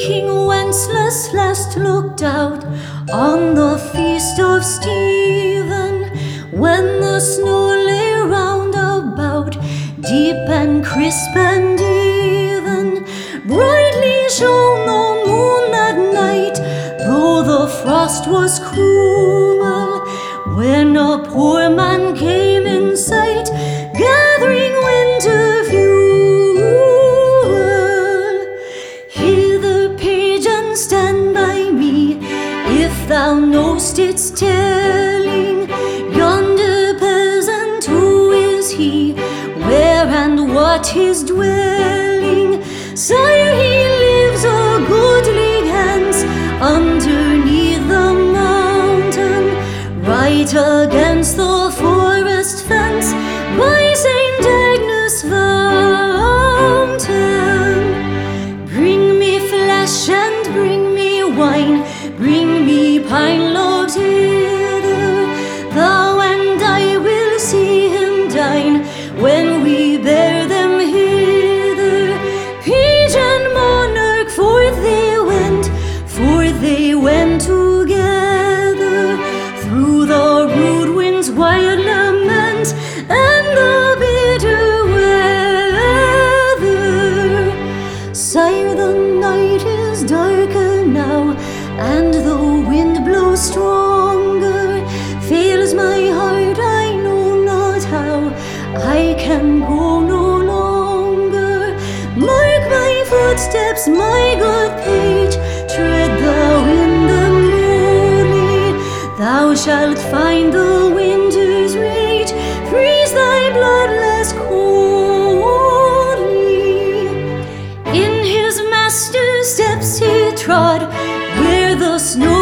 King Wenceslas last looked out on the feast of Stephen, when the snow lay round about, deep and crisp and even. Brightly shone the moon that night, though the frost was cruel, when a poor man came in sight, gathering winter fuel. Hear the page and stand by me, if thou know'st its telling. Yonder peasant, who is he? Where and what his dwelling? Sire, he lives a goodly hence, underneath the mountain, right against the forest fence, by St. Agnes' fountain. Bring me flesh and bring me wine, bring me pine loaves hither, thou and I will see him dine, when we bear them hither. Page and monarch, forth they went together, through the rude wind's wild lament and the bitter weather. Sire, the night is darker now, and the wind blows stronger. Fails my heart, I know not how, I can go no longer. Mark my footsteps, my good page, tread thou in the moonlight. Thou shalt find the winter's rage freeze thy bloodless coldly. In his master's steps he trod, where the snow